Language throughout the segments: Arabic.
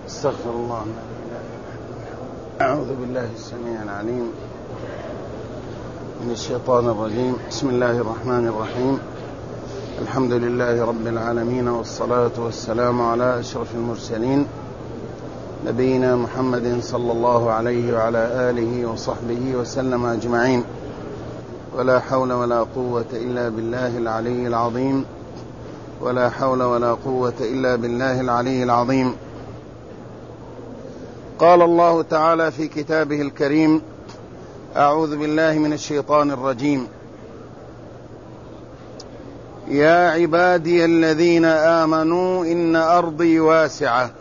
استغفر الله. أعوذ بالله السميع العليم من الشيطان الرجيم. بسم الله الرحمن الرحيم. الحمد لله رب العالمين، والصلاة والسلام على أشرف المرسلين نبينا محمد صلى الله عليه وعلى آله وصحبه وسلم أجمعين. ولا حول ولا قوة إلا بالله العلي العظيم. ولا حول ولا قوة إلا بالله العلي العظيم. قال الله تعالى في كتابه الكريم: أعوذ بالله من الشيطان الرجيم. يا عبادي الذين آمنوا إن أرضي واسعة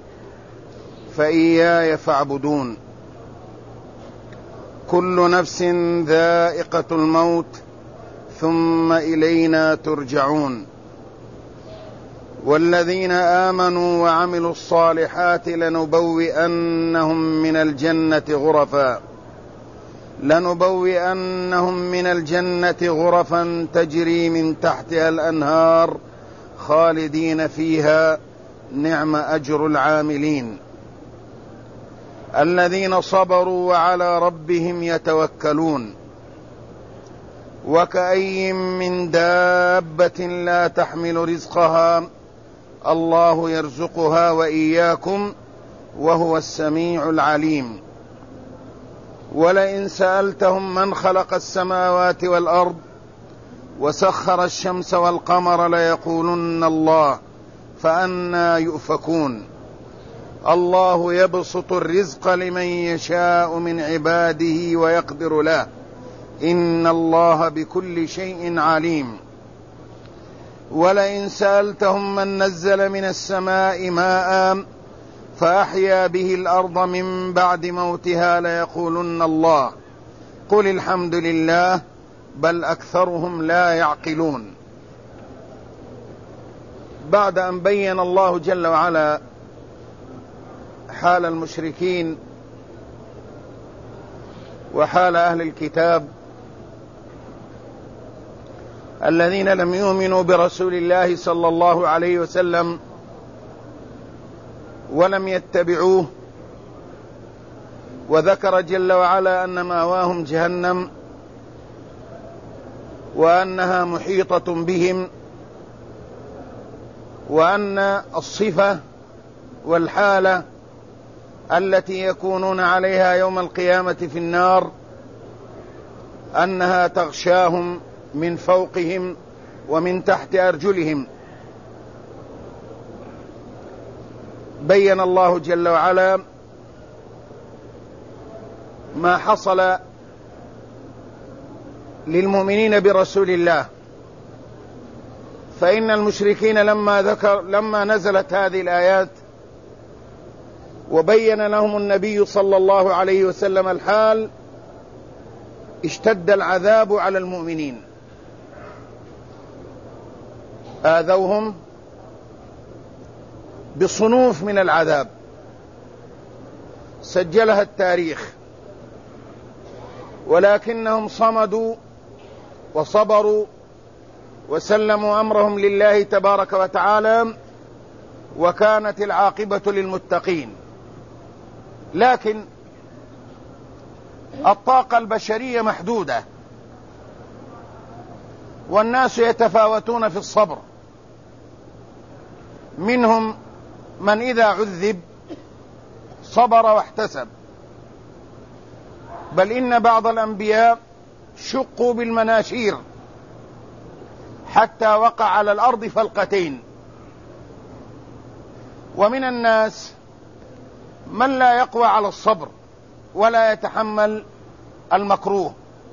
فإياي فاعبدون. كل نفس ذائقة الموت ثم إلينا ترجعون. والذين آمنوا وعملوا الصالحات لنبوئنهم من الجنة غرفا تجري من تحتها الأنهار خالدين فيها، نعم أجر العاملين. الذين صبروا وعلى ربهم يتوكلون. وكأي من دابة لا تحمل رزقها الله يرزقها وإياكم وهو السميع العليم. ولئن سألتهم من خلق السماوات والأرض وسخر الشمس والقمر ليقولن الله، فأنى يؤفكون. الله يبسط الرزق لمن يشاء من عباده ويقدر له، إن الله بكل شيء عليم. ولئن سألتهم من نزل من السماء ماء فأحيا به الأرض من بعد موتها ليقولن الله، قل الحمد لله بل أكثرهم لا يعقلون. بعد أن بين الله جل وعلا حال المشركين وحال أهل الكتاب الذين لم يؤمنوا برسول الله صلى الله عليه وسلم ولم يتبعوه، وذكر جل وعلا أن مأواهم جهنم وأنها محيطة بهم، وأن الصفة والحالة التي يكونون عليها يوم القيامة في النار أنها تغشاهم من فوقهم ومن تحت أرجلهم. بين الله جل وعلا ما حصل للمؤمنين برسول الله. فإن المشركين لما نزلت هذه الآيات وبين لهم النبي صلى الله عليه وسلم الحال، اشتد العذاب على المؤمنين، آذوهم بصنوف من العذاب سجلها التاريخ، ولكنهم صمدوا وصبروا وسلموا أمرهم لله تبارك وتعالى، وكانت العاقبة للمتقين. لكن الطاقة البشرية محدودة، والناس يتفاوتون في الصبر. منهم من إذا عذب صبر واحتسب، بل إن بعض الأنبياء شقوا بالمناشير حتى وقع على الأرض فلقتين. ومن الناس من لا يقوى على الصبر ولا يتحمل المكروه،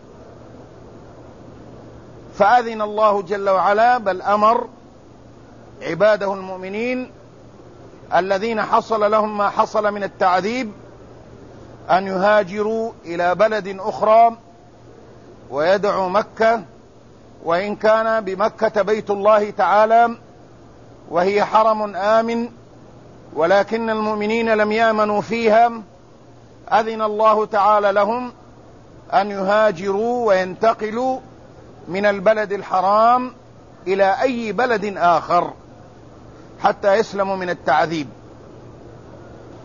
فأذن الله جل وعلا بل أمر عباده المؤمنين الذين حصل لهم ما حصل من التعذيب أن يهاجروا إلى بلد أخرى ويدعوا مكة، وإن كان بمكة بيت الله تعالى وهي حرم آمن، ولكن المؤمنين لم يأمنوا فيها. أذن الله تعالى لهم أن يهاجروا وينتقلوا من البلد الحرام إلى أي بلد آخر حتى يسلموا من التعذيب.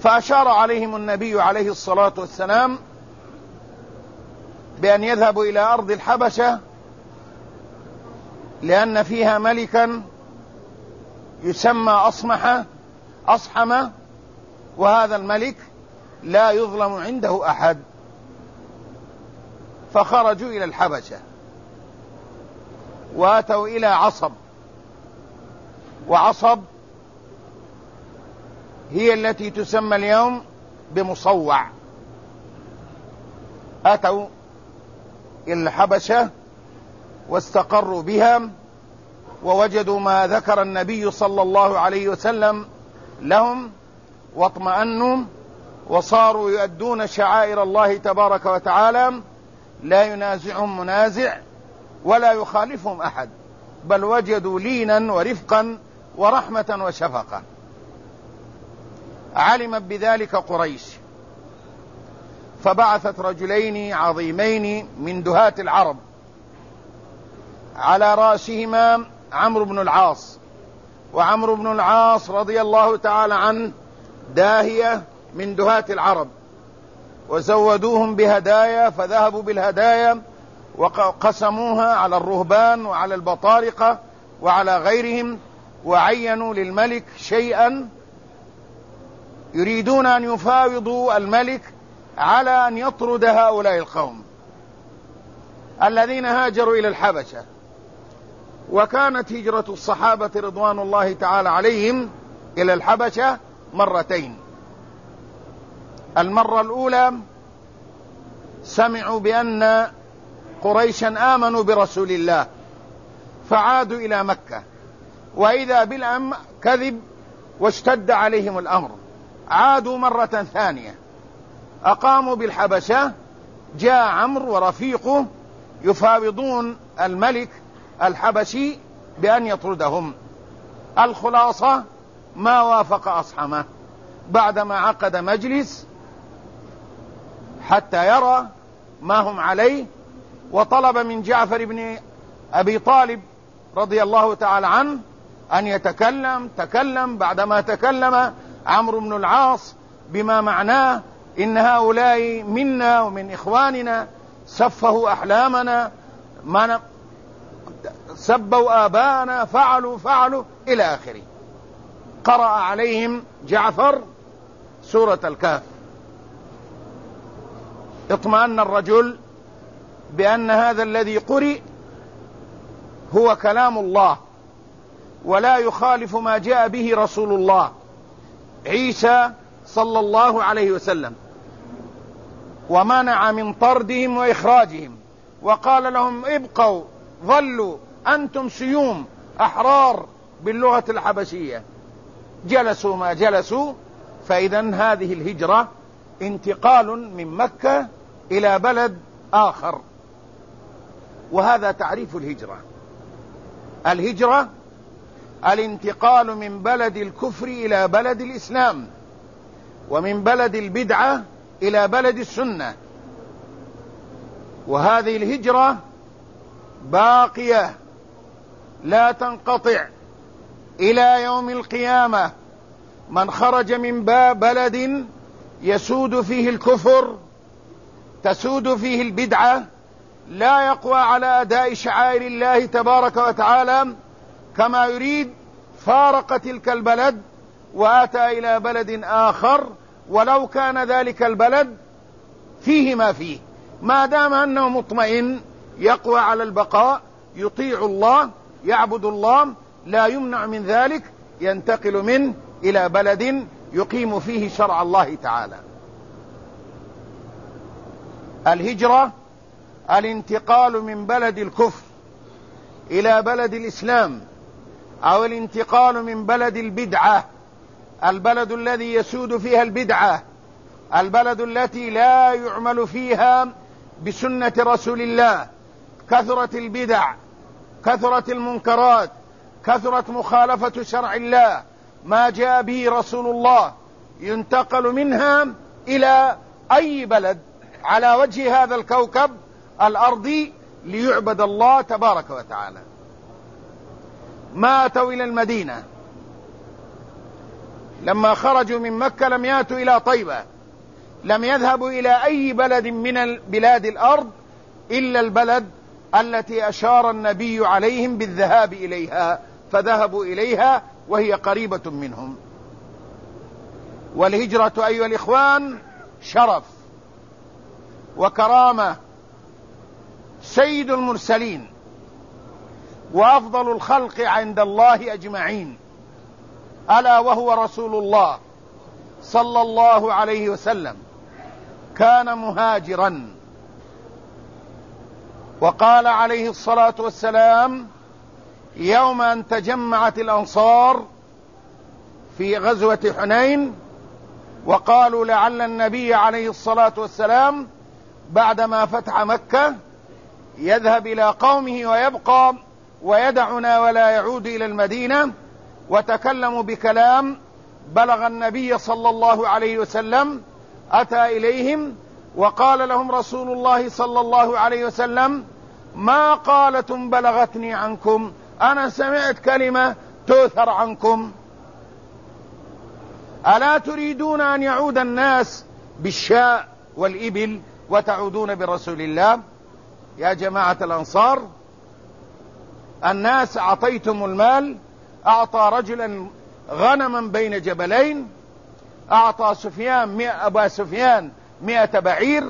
فأشار عليهم النبي عليه الصلاة والسلام بأن يذهبوا إلى أرض الحبشة، لأن فيها ملكا يسمى أصحم، وهذا الملك لا يظلم عنده أحد. فخرجوا إلى الحبشة واتوا إلى عصب، وعصب هي التي تسمى اليوم بمصوع. أتوا إلى الحبشة واستقروا بها، ووجدوا ما ذكر النبي صلى الله عليه وسلم لهم، واطمأنوا وصاروا يؤدون شعائر الله تبارك وتعالى، لا ينازعهم منازع ولا يخالفهم أحد، بل وجدوا لينا ورفقا ورحمة وشفقة. علمت بذلك قريش، فبعثت رجلين عظيمين من دهاة العرب، على رأسهما عمرو بن العاص. وعمرو بن العاص رضي الله تعالى عنه داهية من دهاة العرب، وزودوهم بهدايا، فذهبوا بالهدايا وقسموها على الرهبان وعلى البطارقة وعلى غيرهم، وعينوا للملك شيئا يريدون أن يفاوضوا الملك على أن يطرد هؤلاء القوم الذين هاجروا إلى الحبشة. وكانت هجرة الصحابة رضوان الله تعالى عليهم إلى الحبشة مرتين. المرة الأولى سمعوا بأن قريشا آمنوا برسول الله فعادوا إلى مكة، وإذا بالأمر كذب واشتد عليهم الأمر، عادوا مرة ثانية، أقاموا بالحبشة. جاء عمرو ورفيقه يفاوضون الملك الحبشي بأن يطردهم. الخلاصة ما وافق أصحمه بعدما عقد مجلس حتى يرى ما هم عليه، وطلب من جعفر بن أبي طالب رضي الله تعالى عنه أن تكلم. بعدما تكلم عمرو بن العاص بما معناه إن هؤلاء منا ومن إخواننا، سفهوا أحلامنا، سبوا آباءنا، فعلوا إلى آخره. قرأ عليهم جعفر سورة الكهف. اطمأن الرجل بأن هذا الذي قرئ هو كلام الله، ولا يخالف ما جاء به رسول الله عيسى صلى الله عليه وسلم، ومنع من طردهم وإخراجهم، وقال لهم ابقوا، ظلوا أنتم سيوم أحرار باللغة الحبشية. جلسوا ما جلسوا. فإذا هذه الهجرة انتقال من مكة إلى بلد آخر، وهذا تعريف الهجرة. الهجرة الانتقال من بلد الكفر إلى بلد الإسلام، ومن بلد البدعة إلى بلد السنة. وهذه الهجرة باقية لا تنقطع إلى يوم القيامة. من خرج من بلد يسود فيه الكفر، تسود فيه البدعة، لا يقوى على أداء شعائر الله تبارك وتعالى كما يريد، فارق تلك البلد وأتى إلى بلد آخر، ولو كان ذلك البلد فيه ما فيه، ما دام أنه مطمئن يقوى على البقاء، يطيع الله، يعبد الله، لا يمنع من ذلك، ينتقل منه إلى بلد يقيم فيه شرع الله تعالى. الهجرة الانتقال من بلد الكفر إلى بلد الإسلام، أو الانتقال من بلد البدعة، البلد الذي يسود فيها البدعة، البلد التي لا يعمل فيها بسنة رسول الله، كثرت البدع، كثرت المنكرات، كثرت مخالفة شرع الله، ما جاء به رسول الله، ينتقل منها إلى أي بلد على وجه هذا الكوكب الأرضي ليعبد الله تبارك وتعالى. ما أتوا إلى المدينة لما خرجوا من مكة لم يأتوا إلى طيبة، لم يذهبوا إلى أي بلد من بلاد الأرض إلا البلد التي أشار النبي عليهم بالذهاب إليها، فذهبوا إليها وهي قريبة منهم. والهجرة أيها الإخوان شرف وكرامة. سيد المرسلين وأفضل الخلق عند الله أجمعين ألا وهو رسول الله صلى الله عليه وسلم كان مهاجرا، وقال عليه الصلاة والسلام يوم أن تجمعت الأنصار في غزوة حنين وقالوا لعل النبي عليه الصلاة والسلام بعدما فتح مكة يذهب إلى قومه ويبقى ويدعنا ولا يعود إلى المدينة، وتكلموا بكلام بلغ النبي صلى الله عليه وسلم، أتى إليهم وقال لهم رسول الله صلى الله عليه وسلم ما قالة بلغتني عنكم، أنا سمعت كلمة تؤثر عنكم، ألا تريدون أن يعود الناس بالشاء والإبل وتعودون برسول الله؟ يا جماعة الأنصار، الناس أعطيتم المال، أعطى رجلا غنما بين جبلين، أعطى أبا سفيان 100 بعير،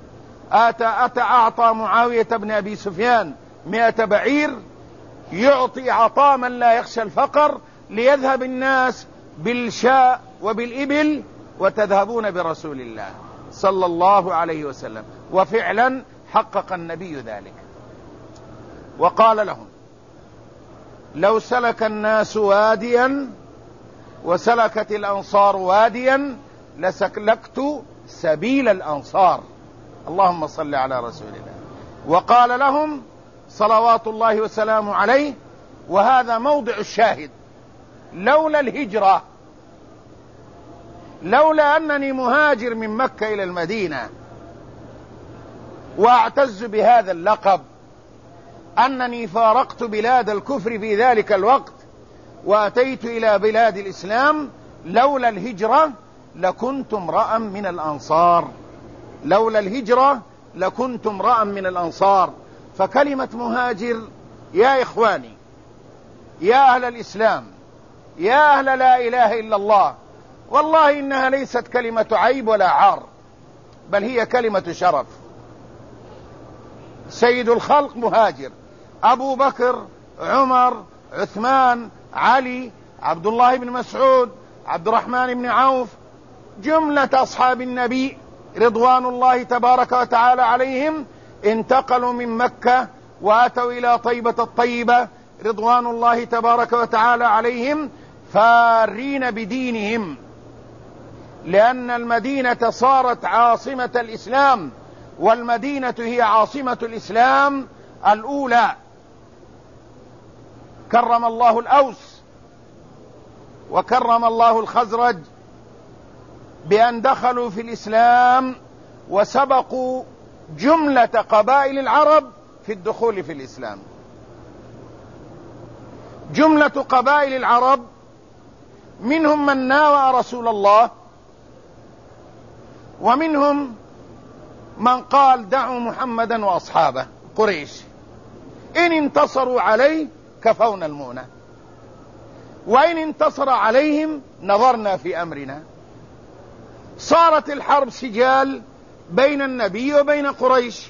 أعطى معاوية بن أبي سفيان 100 بعير، يعطي عطاء من لا يخشى الفقر ليذهب الناس بالشاء وبالإبل وتذهبون برسول الله صلى الله عليه وسلم. وفعلا حقق النبي ذلك وقال لهم لو سلك الناس واديا وسلكت الأنصار واديا لسلكت سبيل الأنصار. اللهم صل على رسول الله. وقال لهم صلوات الله وسلامه عليه، وهذا موضع الشاهد، لولا الهجرة، لولا أنني مهاجر من مكة إلى المدينة وأعتز بهذا اللقب أنني فارقت بلاد الكفر في ذلك الوقت وأتيت إلى بلاد الإسلام، لولا الهجرة لكنت امرأ من الأنصار، لولا الهجرة لكنت امرأ من الأنصار. فكلمة مهاجر يا إخواني، يا أهل الإسلام، يا أهل لا إله إلا الله، والله إنها ليست كلمة عيب ولا عار، بل هي كلمة شرف. سيد الخلق مهاجر، أبو بكر، عمر، عثمان، علي، عبد الله بن مسعود، عبد الرحمن بن عوف، جملة أصحاب النبي رضوان الله تبارك وتعالى عليهم انتقلوا من مكة وأتوا إلى طيبة الطيبة رضوان الله تبارك وتعالى عليهم فارين بدينهم، لأن المدينة صارت عاصمة الإسلام، والمدينة هي عاصمة الإسلام الأولى. كرم الله الأوس وكرم الله الخزرج بأن دخلوا في الإسلام وسبقوا جملة قبائل العرب في الدخول في الإسلام. جملة قبائل العرب منهم من ناوى رسول الله، ومنهم من قال دعوا محمدا وأصحابه قريش، إن انتصروا عليه كفونا المؤنة، وإن انتصر عليهم نظرنا في أمرنا. صارت الحرب سجال بين النبي وبين قريش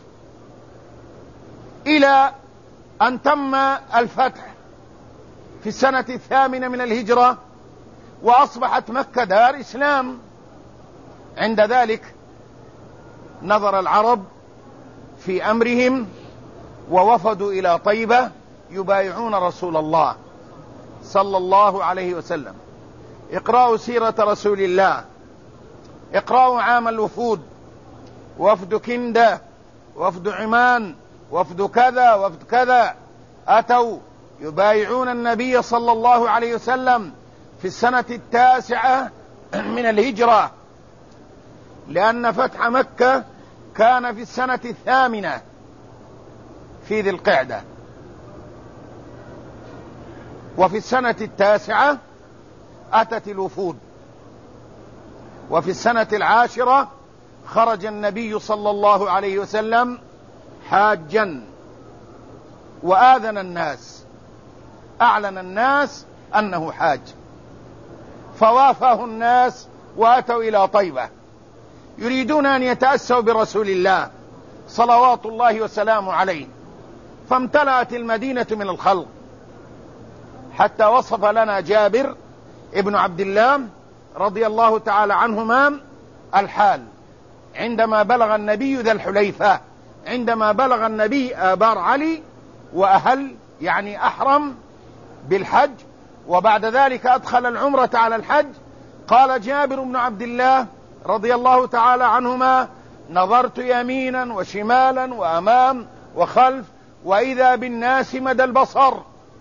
إلى أن تم الفتح في السنة 8 من الهجرة، وأصبحت مكة دار إسلام. عند ذلك نظر العرب في أمرهم ووفدوا إلى طيبة يبايعون رسول الله صلى الله عليه وسلم. اقرأوا سيرة رسول الله، اقرأوا عام الوفود، وفد كندة، وفد عمان، وفد كذا وفد كذا، أتوا يبايعون النبي صلى الله عليه وسلم في السنة 9 من الهجرة، لأن فتح مكة كان في السنة 8 في ذي القعدة، وفي السنة 9 أتت الوفود وفي السنة 10 خرج النبي صلى الله عليه وسلم حاجا، وآذن الناس، أعلن الناس أنه حاج، فوافاه الناس وأتوا إلى طيبة يريدون أن يتأسوا برسول الله صلوات الله وسلامه عليه، فامتلأت المدينة من الخلق، حتى وصف لنا جابر ابن عبد الله رضي الله تعالى عنهما الحال عندما بلغ النبي ذا الحليفة، عندما بلغ النبي آبار علي وأهل يعني أحرم بالحج، وبعد ذلك أدخل العمرة على الحج. قال جابر بن عبد الله رضي الله تعالى عنهما: نظرت يمينا وشمالا وأمام وخلف، وإذا بالناس مدى البصر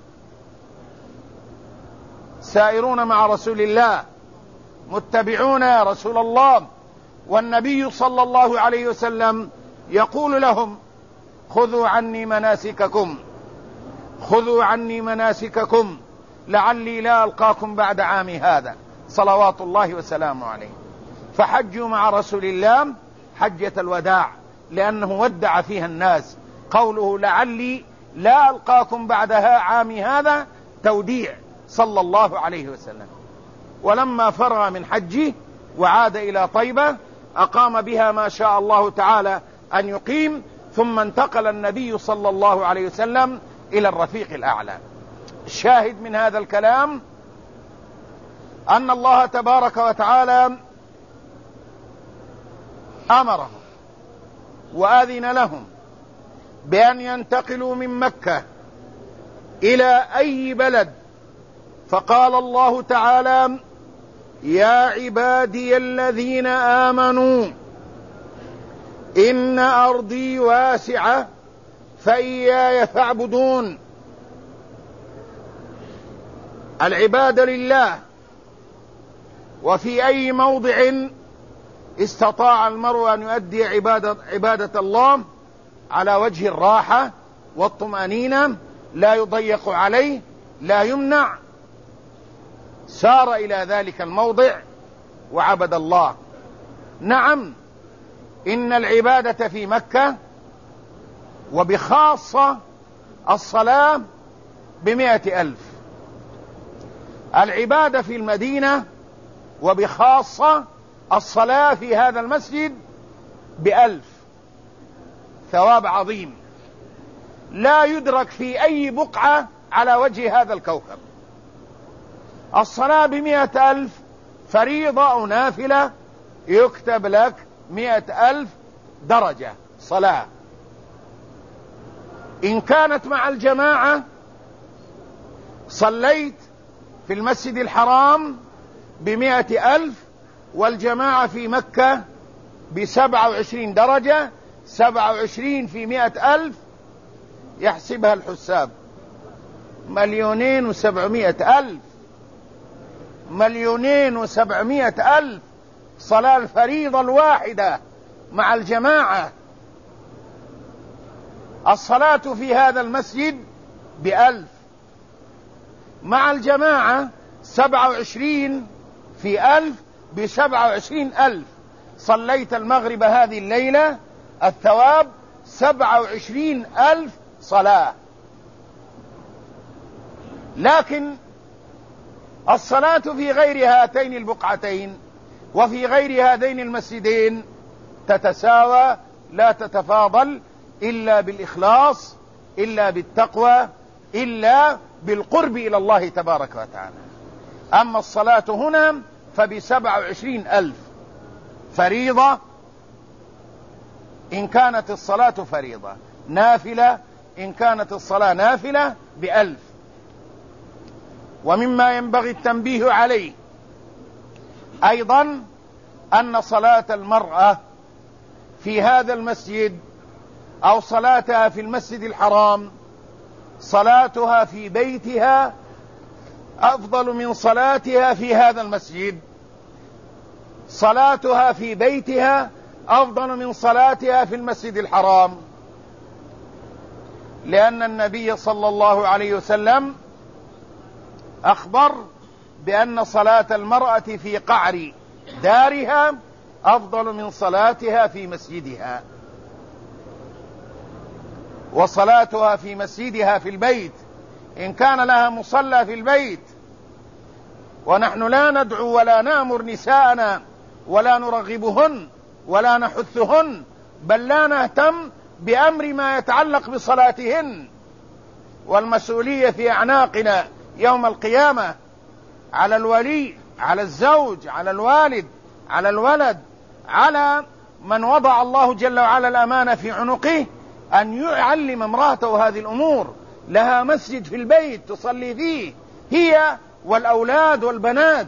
سائرون مع رسول الله متبعون يا رسول الله، والنبي صلى الله عليه وسلم يقول لهم: خذوا عني مناسككم، خذوا عني مناسككم لعلي لا ألقاكم بعد عامي هذا، صلوات الله وسلامه عليه. فحجوا مع رسول الله حجة الوداع، لأنه ودع فيها الناس. قوله لعلي لا ألقاكم بعدها عامي هذا توديع صلى الله عليه وسلم. ولما فرغ من حجه وعاد إلى طيبة أقام بها ما شاء الله تعالى أن يقيم، ثم انتقل النبي صلى الله عليه وسلم إلى الرفيق الأعلى. الشاهد من هذا الكلام أن الله تبارك وتعالى أمرهم وآذن لهم بأن ينتقلوا من مكة إلى أي بلد، فقال الله تعالى: يا عبادي الذين آمنوا إن أرضي واسعة فإياي فاعبدون. العبادة لله، وفي أي موضع استطاع المرء أن يؤدي عبادة الله على وجه الراحة والطمأنينة، لا يضيق عليه، لا يمنع، سار إلى ذلك الموضع وعبد الله. نعم، إن العبادة في مكة وبخاصة الصلاة ب100,000، العبادة في المدينة وبخاصة الصلاة في هذا المسجد ب1000، ثواب عظيم لا يدرك في أي بقعة على وجه هذا الكوكب. الصلاة ب100,000 فريضة أو نافلة يكتب لك 100,000 درجة صلاة. إن كانت مع الجماعة صليت في المسجد الحرام ب100,000، والجماعة في مكة ب27 درجة، 27 في 100,000 يحسبها الحساب 2,700,000، 2,700,000 صلاة الفريضة الواحدة مع الجماعة. الصلاة في هذا المسجد ب1000 مع الجماعة، 27 في 1000 ب27,000. صليت المغرب هذه الليلة الثواب 27,000 صلاة. لكن الصلاة في غير هاتين البقعتين وفي غير هذين المسجدين تتساوى، لا تتفاضل إلا بالإخلاص، إلا بالتقوى، إلا بالقرب إلى الله تبارك وتعالى. أما الصلاة هنا فب27,000 فريضة إن كانت الصلاة فريضة، نافلة إن كانت الصلاة نافلة ب1000. ومما ينبغي التنبيه عليه أيضا أن صلاة المرأة في هذا المسجد أو صلاتها في المسجد الحرام، صلاتها في بيتها أفضل من صلاتها في هذا المسجد. صلاتها في بيتها أفضل من صلاتها في المسجد الحرام، لأن النبي صلى الله عليه وسلم أخبر بأن صلاة المرأة في قعر دارها أفضل من صلاتها في مسجدها. وصلاتها في مسجدها في البيت إن كان لها مصلى في البيت، ونحن لا ندعو ولا نأمر نساءنا ولا نرغبهن ولا نحثهن، بل لا نهتم بأمر ما يتعلق بصلاتهن، والمسؤولية في أعناقنا يوم القيامة على الولي، على الزوج، على الوالد، على الولد، على من وضع الله جل وعلا الأمانة في عنقه، أن يعلم امرأته هذه الأمور. لها مسجد في البيت تصلي فيه هي والأولاد والبنات،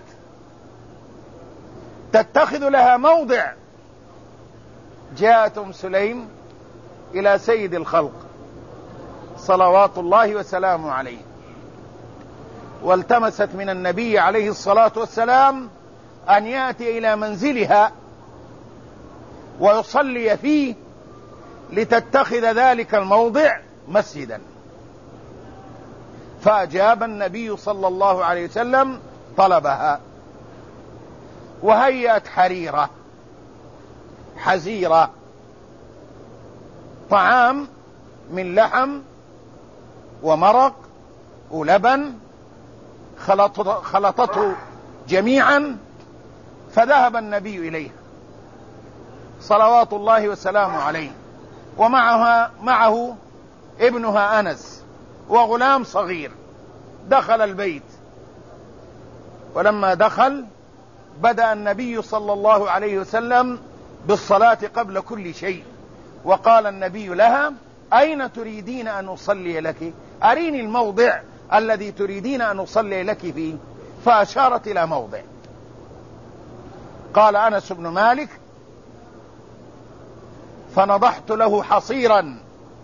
تتخذ لها موضع. جاءت أم سليم إلى سيد الخلق صلوات الله وسلامه عليه، والتمست من النبي عليه الصلاة والسلام أن يأتي إلى منزلها ويصلي فيه لتتخذ ذلك الموضع مسجدا. فأجاب النبي صلى الله عليه وسلم طلبها، وهيأت حريرة حزيرة، طعام من لحم ومرق ولبن خلطته جميعا، فذهب النبي إليها صلوات الله وسلامه عليه، معه ابنها أنس وغلام صغير. دخل البيت، ولما دخل بدأ النبي صلى الله عليه وسلم بالصلاة قبل كل شيء، وقال النبي لها: أين تريدين أن أصلي لك؟ أريني الموضع الذي تريدين أن أصلي لك فيه. فأشارت إلى موضع. قال أنس بن مالك: فنضحت له حصيرا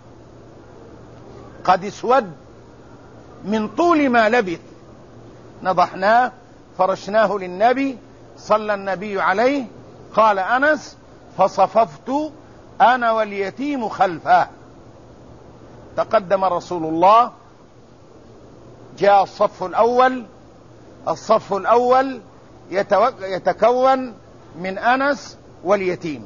قد اسود من طول ما لبث، نضحناه فرشناه للنبي، صلى النبي عليه. قال أنس: فصففت أنا واليتيم خلفه. تقدم رسول الله، جاء الصف الأول يتكون من أنس واليتيم.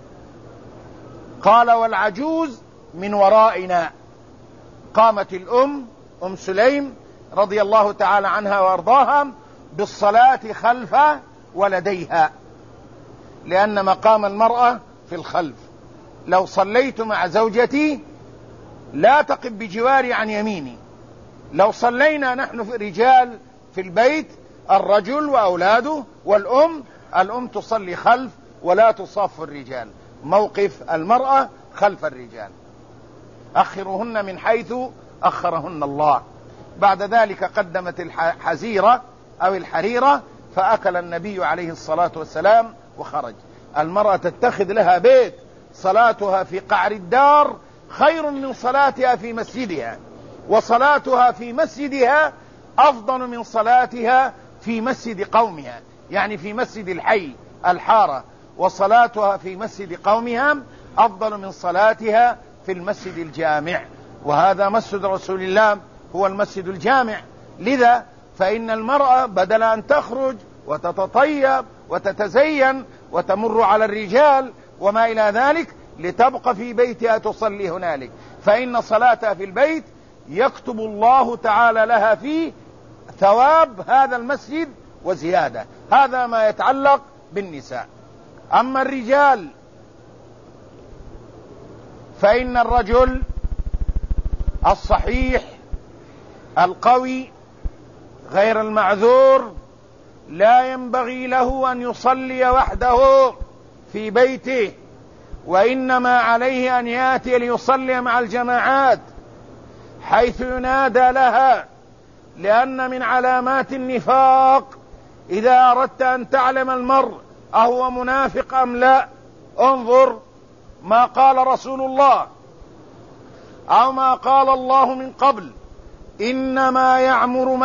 قال: والعجوز من ورائنا. قامت أم سليم رضي الله تعالى عنها وأرضاها بالصلاة خلف ولديها، لأن مقام المرأة في الخلف. لو صليت مع زوجتي لا تقف بجواري عن يميني. لو صلينا نحن في رجال في البيت، الرجل وأولاده الأم تصلي خلف ولا تصاف الرجال. موقف المرأة خلف الرجال. أخرهن من حيث أخرهن الله. بعد ذلك قدمت الحزيرة أو الحريرة، فأكل النبي عليه الصلاة والسلام وخرج. المرأة تتخذ لها بيت صلاتها في قعر الدار خير من صلاتها في مسجدها، وصلاتها في مسجدها أفضل من صلاتها في مسجد قومها، يعني في مسجد الحي الحارة. وصلاتها في مسجد قومها أفضل من صلاتها في المسجد الجامع، وهذا مسجد رسول الله هو المسجد الجامع. لذا فإن المرأة بدل أن تخرج وتتطيب وتتزين وتمر على الرجال وما إلى ذلك لتبقى في بيتها تصلي هنالك، فإن صلاتها في البيت يكتب الله تعالى لها فيه ثواب هذا المسجد وزيادة. هذا ما يتعلق بالنساء. أما الرجال فإن الرجل الصحيح القوي غير المعذور لا ينبغي له أن يصلي وحده في بيته، وإنما عليه أن يأتي ليصلي مع الجماعات حيث ينادى لها، لأن من علامات النفاق إذا أردت أن تعلم المرء أهو منافق أم لا، انظر ما قال رسول الله أو ما قال الله من قبل: إنما يعمر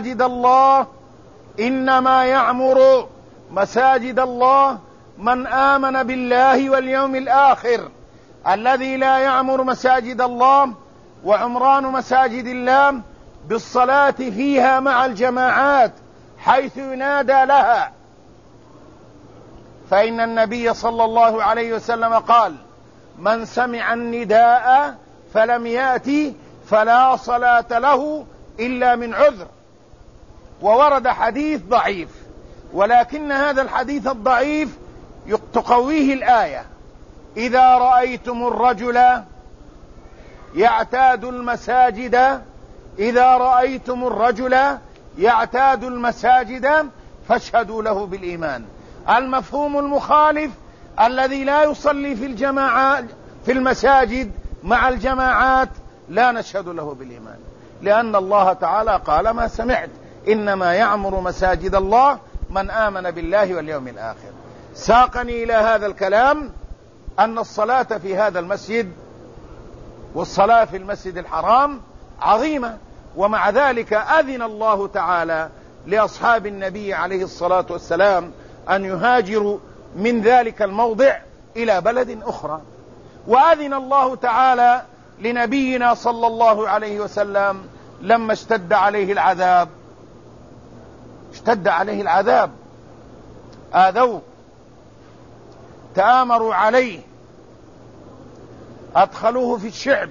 مساجد الله من آمن بالله واليوم الآخر. الذي لا يعمر مساجد الله وعمران مساجد الله بالصلاة فيها مع الجماعات حيث ينادى لها. فإن النبي صلى الله عليه وسلم قال: من سمع النداء فلم يأتي فلا صلاة له إلا من عذر. وورد حديث ضعيف، ولكن هذا الحديث الضعيف تقويه الآية: إذا رأيتم الرجل يعتاد المساجد، إذا رأيتم الرجل يعتاد المساجد فاشهدوا له بالإيمان. المفهوم المخالف الذي لا يصلي في الجماعات في المساجد مع الجماعات لا نشهد له بالإيمان، لأن الله تعالى قال: ما سمعت، إنما يعمر مساجد الله من آمن بالله واليوم الآخر. ساقني إلى هذا الكلام أن الصلاة في هذا المسجد والصلاة في المسجد الحرام عظيمة، ومع ذلك أذن الله تعالى لأصحاب النبي عليه الصلاة والسلام أن يهاجروا من ذلك الموضع إلى بلد أخرى، وأذن الله تعالى لنبينا صلى الله عليه وسلم لما اشتد عليه العذاب آذوه، تآمروا عليه، أدخلوه في الشعب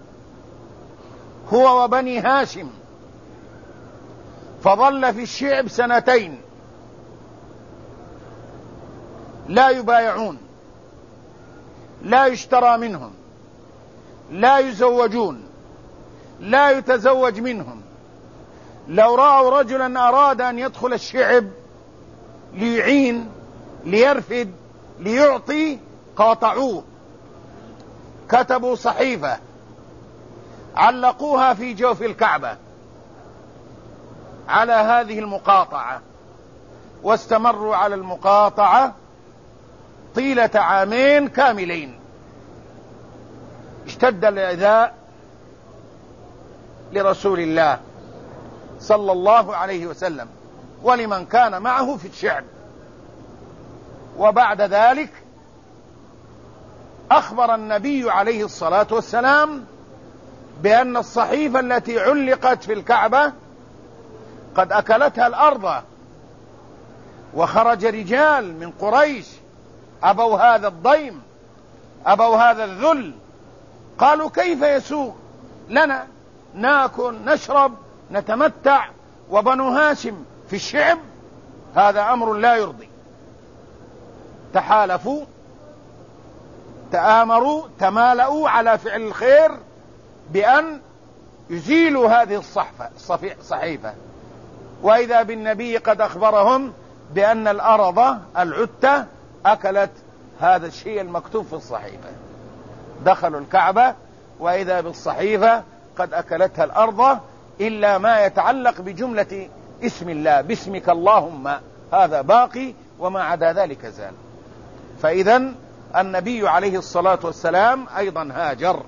هو وبني هاشم، فظل في الشعب 2 لا يبايعون، لا يشترى منهم، لا يزوجون، لا يتزوج منهم. لو رأوا رجلا أراد أن يدخل الشعب ليعين، ليرفد، ليعطي، قاطعوه. كتبوا صحيفة علقوها في جوف الكعبة على هذه المقاطعة، واستمروا على المقاطعة طيلة 2 عام كاملين. اشتد الإيذاء لرسول الله صلى الله عليه وسلم ولمن كان معه في الشعب. وبعد ذلك أخبر النبي عليه الصلاة والسلام بأن الصحيفة التي علقت في الكعبة قد أكلتها الأرض، وخرج رجال من قريش أبوا هذا الضيم، أبوا هذا الذل، قالوا: كيف يسوغ لنا ناكل نشرب نتمتع وبنو هاشم في الشعب؟ هذا أمر لا يرضي. تحالفوا، تآمروا، تمالؤوا على فعل الخير بأن يزيلوا هذه الصحيفة، وإذا بالنبي قد أخبرهم بأن الأرض العتة أكلت هذا الشيء المكتوب في الصحيفة. دخلوا الكعبة وإذا بالصحيفة قد أكلتها الأرض، إلا ما يتعلق بجملة اسم الله: باسمك اللهم، هذا باقي، وما عدا ذلك زال. فإذا النبي عليه الصلاة والسلام أيضا هاجر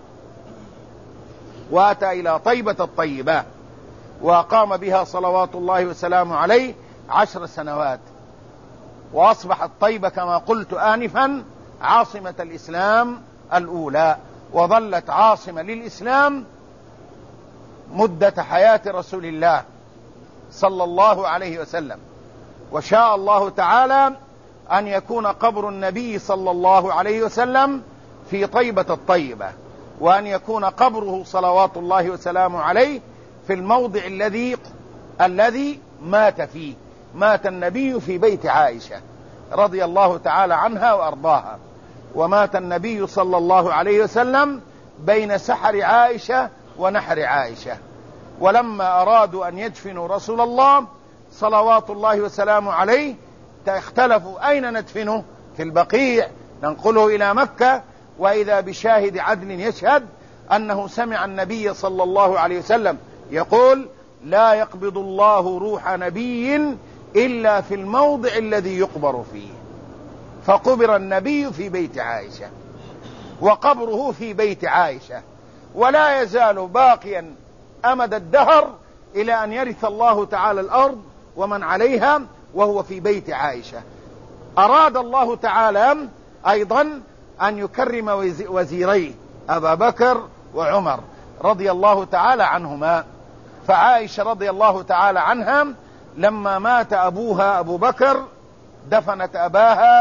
وأتى إلى طيبة الطيبة، وقام بها صلوات الله وسلامه عليه 10 سنوات، وأصبحت طيبة كما قلت آنفا عاصمة الإسلام الأولى، وظلت عاصمة للإسلام مدة حياة رسول الله صلى الله عليه وسلم. وشاء الله تعالى أن يكون قبر النبي صلى الله عليه وسلم في طيبة الطيبة، وأن يكون قبره صلوات الله وسلامه عليه في الموضع الذي مات فيه. مات النبي في بيت عائشة رضي الله تعالى عنها وأرضاها، ومات النبي صلى الله عليه وسلم بين سحر عائشة ونحر عائشة. ولما أرادوا أن يدفنوا رسول الله صلوات الله وسلامه عليه اختلفوا أين ندفنه، في البقيع ننقله إلى مكة، وإذا بشاهد عدل يشهد أنه سمع النبي صلى الله عليه وسلم يقول: لا يقبض الله روح نبي إلا في الموضع الذي يقبر فيه. فقبر النبي في بيت عائشة، وقبره في بيت عائشة، ولا يزال باقيا أمد الدهر إلى أن يرث الله تعالى الأرض ومن عليها، وهو في بيت عائشة. أراد الله تعالى أيضا أن يكرم وزيريه أبا بكر وعمر رضي الله تعالى عنهما. فعائشة رضي الله تعالى عنها لما مات أبوها أبو بكر دفنت أباها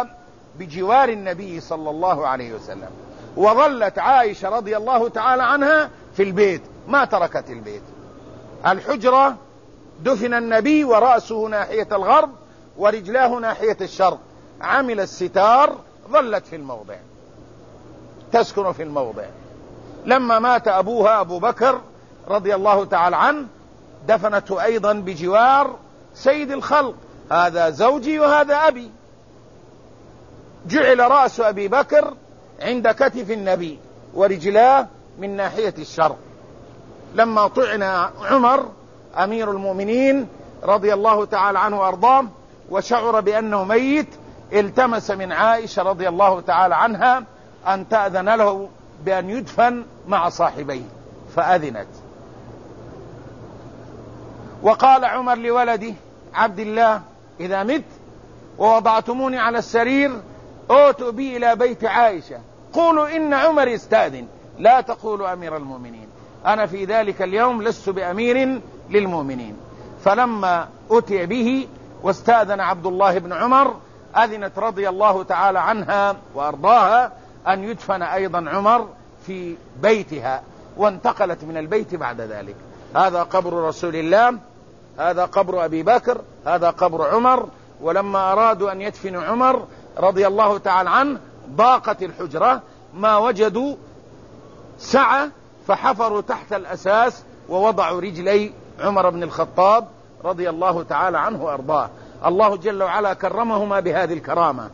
بجوار النبي صلى الله عليه وسلم. وظلت عائشة رضي الله تعالى عنها في البيت، ما تركت البيت. الحجرة دفن النبي ورأسه ناحية الغرب ورجلاه ناحية الشرق، عمل الستار، ظلت في الموضع، تسكن في الموضع. لما مات أبوها أبو بكر رضي الله تعالى عنه دفنته أيضا بجوار سيد الخلق، هذا زوجي وهذا أبي. جعل رأس أبي بكر عند كتف النبي ورجلاه من ناحية الشرق. لما طعن عمر أمير المؤمنين رضي الله تعالى عنه وأرضاه وشعر بأنه ميت، التمس من عائشة رضي الله تعالى عنها أن تأذن له بأن يدفن مع صاحبيه، فأذنت. وقال عمر لولده عبد الله: إذا مت ووضعتموني على السرير أوتوا بي إلى بيت عائشة، قولوا إن عمر يستأذن، لا تقولوا أمير المؤمنين، أنا في ذلك اليوم لست بأمير للمؤمنين. فلما أتي به واستأذن عبد الله بن عمر أذنت رضي الله تعالى عنها وأرضاها أن يدفن أيضا عمر في بيتها، وانتقلت من البيت بعد ذلك. هذا قبر رسول الله، هذا قبر أبي بكر، هذا قبر عمر. ولما أرادوا أن يدفنوا عمر رضي الله تعالى عنه ضاقت الحجرة، ما وجدوا سعة، فحفروا تحت الأساس ووضعوا رجلي عمر بن الخطاب رضي الله تعالى عنه وأرضاه. الله جل وعلا كرمهما بهذه الكرامة.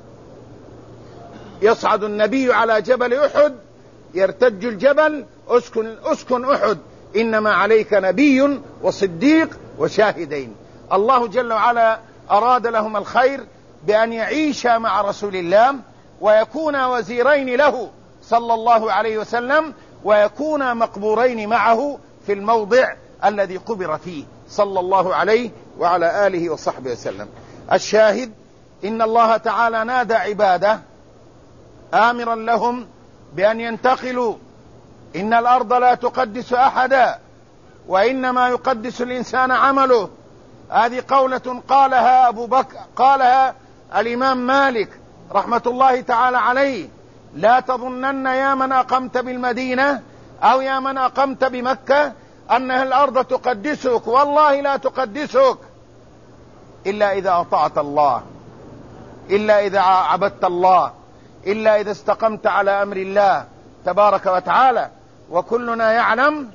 يصعد النبي على جبل أحد، يرتج الجبل: اسكن أحد، إنما عليك نبي وصديق وشاهدين. الله جل وعلا أراد لهم الخير بأن يعيشا مع رسول الله ويكونا وزيرين له صلى الله عليه وسلم، ويكونا مقبورين معه في الموضع الذي قبر فيه صلى الله عليه وعلى آله وصحبه وسلم. الشاهد: إن الله تعالى نادى عباده آمرا لهم بأن ينتقلوا، إن الأرض لا تقدس أحدا، وإنما يقدس الإنسان عمله. هذه قولة قالها أبو بكر، قالها الإمام مالك رحمة الله تعالى عليه: لا تظنن يا من أقمت بالمدينة أو يا من أقمت بمكة أنها الأرض تقدسك، والله لا تقدسك إلا إذا أطعت الله، إلا إذا عبدت الله، إلا إذا استقمت على أمر الله تبارك وتعالى. وكلنا يعلم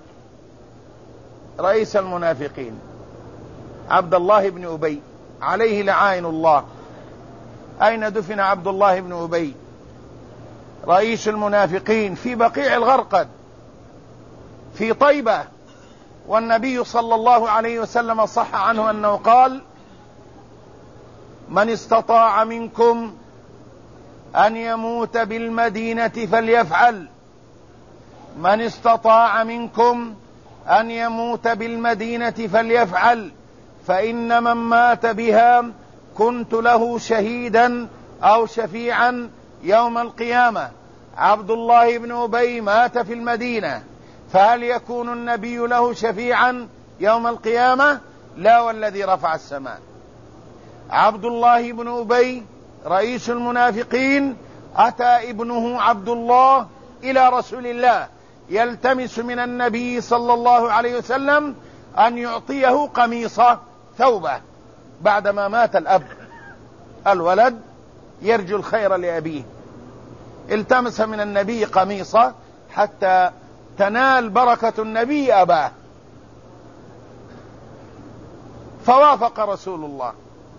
رئيس المنافقين عبد الله بن أبي عليه لعائن الله. أين دفن عبد الله بن أبي رئيس المنافقين؟ في بقيع الغرقد في طيبة. والنبي صلى الله عليه وسلم صح عنه أنه قال: من استطاع منكم أن يموت بالمدينة فليفعل، من استطاع منكم أن يموت بالمدينة فليفعل، فإن من مات بها كنت له شهيدا أو شفيعا يوم القيامة. عبد الله بن أبي مات في المدينة، فهل يكون النبي له شفيعا يوم القيامة؟ لا والذي رفع السماء. عبد الله بن أبي رئيس المنافقين أتى ابنه عبد الله إلى رسول الله يلتمس من النبي صلى الله عليه وسلم أن يعطيه قميصه ثوبه بعدما مات الأب. الولد يرجو الخير لأبيه، التمس من النبي قميصه حتى تنال بركة النبي أباه، فوافق رسول الله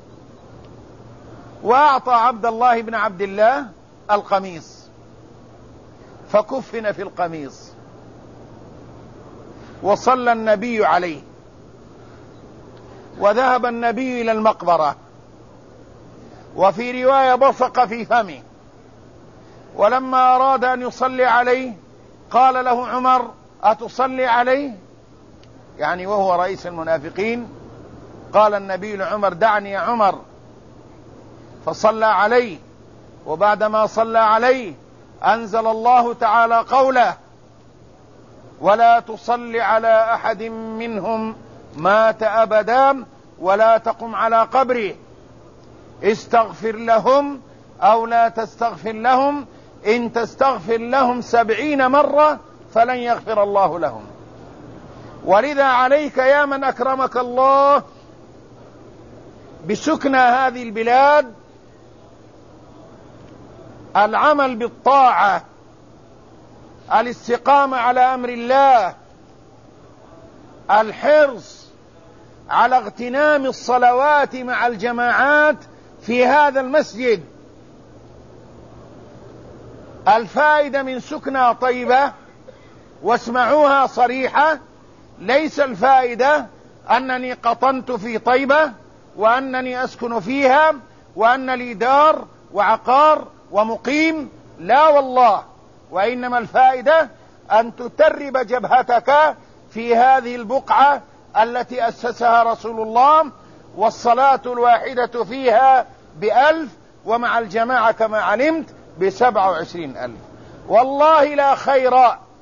وأعطى عبد الله بن عبد الله القميص، فكفن في القميص وصلى النبي عليه، وذهب النبي إلى المقبرة، وفي رواية بصق في فمه. ولما أراد أن يصلي عليه قال له عمر: أتصلي عليه؟ يعني وهو رئيس المنافقين. قال النبي لعمر: دعني يا عمر. فصلى عليه، وبعدما صلى عليه أنزل الله تعالى قوله: ولا تصل على أحد منهم مات أبدا ولا تقم على قبره استغفر لهم أو لا تستغفر لهم، إن تستغفر لهم 70 مرة فلن يغفر الله لهم. ولذا عليك يا من أكرمك الله بسكنى هذه البلاد العمل بالطاعة، الاستقامة على أمر الله، الحرص على اغتنام الصلوات مع الجماعات في هذا المسجد. الفائدة من سكنى طيبة، واسمعوها صريحة، ليس الفائدة أنني قطنت في طيبة وأنني أسكن فيها وأن لي دار وعقار ومقيم، لا والله، وإنما الفائدة أن تترب جبهتك في هذه البقعة التي أسسها رسول الله، والصلاة الواحدة فيها ب1000، ومع الجماعة كما علمت ب27,000. والله لا خير